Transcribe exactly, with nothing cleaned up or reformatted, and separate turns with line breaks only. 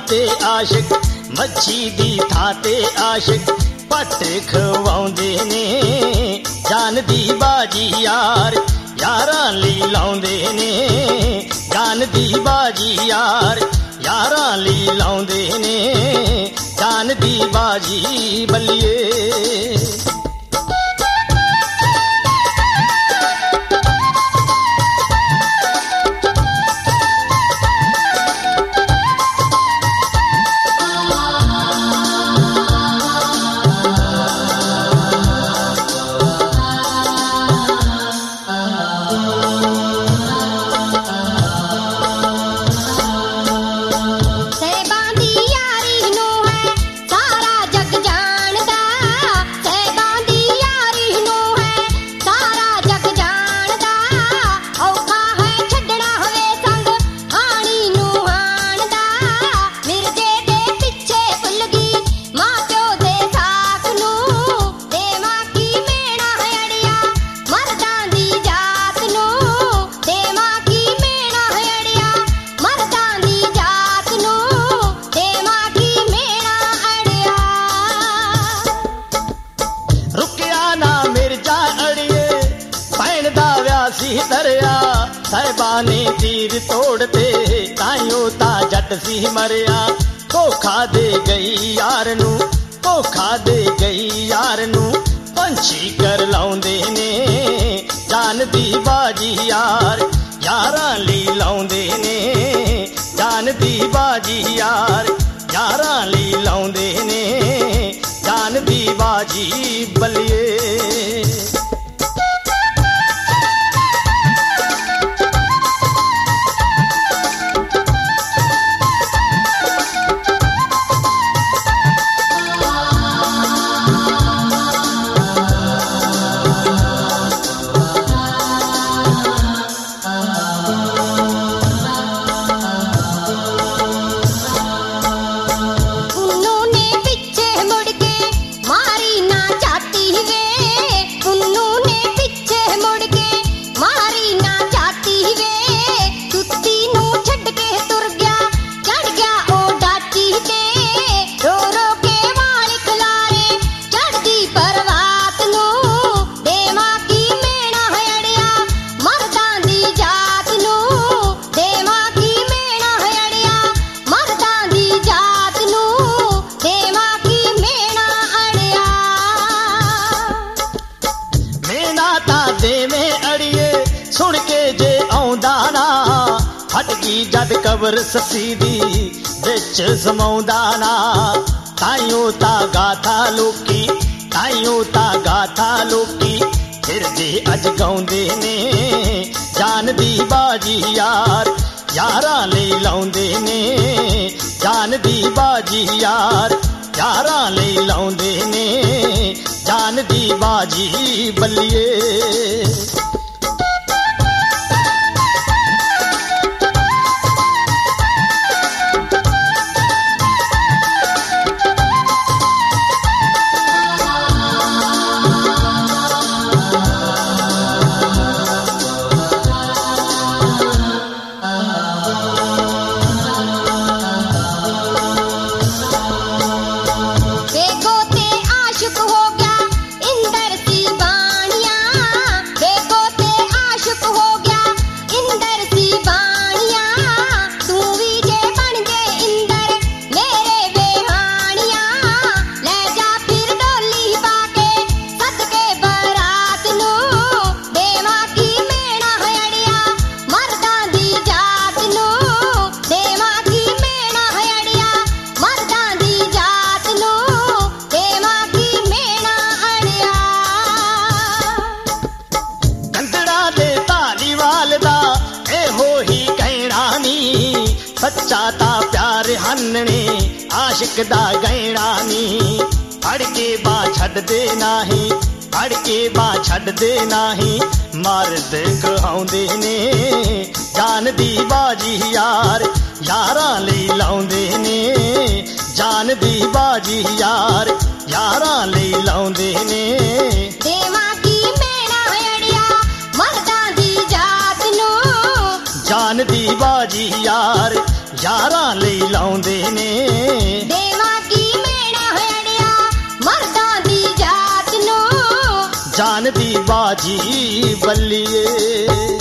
ते आशिक मच्छी दी थां ते आशिक पट खवाउंदे ने जान दी बाजी यार यारां लई लाउंदे ने जान दी बाजी यार यारां लई लाउंदे ने जान दी बाजी बलिए दरिया साहिबानी तीर तोड़ते ताइयों ता जट सी मरिया धोखा दे गई यार नू धोखा दे गई यार नू पंछी कर लाउंदे ने जान दी बाजी यार यारां लई लाउंदे ने जान दी बाजी यार यारां लई लाउंदे ने जान दी बाजी बलिए सुन के जे आउंदा ना फटकी जद कबर ससी दी विच समाउंदा ना ताइयों ता गाथा लोकी ताइयों ता गाथा लोकी फिर दे अज गाउंदे ने जान दी बाजी यार यारां लई लाउंदे ने जान दी बाजी यार यारां लई लाउंदे ने जान दी बाजी बलिए सच्चा ता प्यार हन्ने आशिक दा गैणा नी फड़ के बा छड़ दे नाही फड़ के बा छड़ दे नाही मर्द कहाउंदे ने जान दी बाजी यार यारां लई लाउंदे ने जान दी बाजी यार यारां लई लाउंदे ने
देवा की मेरा अड़िया मर्दां दी जात नू
जान दी बाजी यार ਯਾਰਾਂ ਲਈ ਲਾਉਂਦੇ ਨੇ
ਦੇਵਾਂ ਕੀ ਮੈਣਾ ਹੋੜਿਆ ਮਰਦਾਂ ਦੀ ਜਾਤ ਨੂੰ
ਜਾਨ ਦੀ ਬਾਜੀ ਬੱਲੀਏ।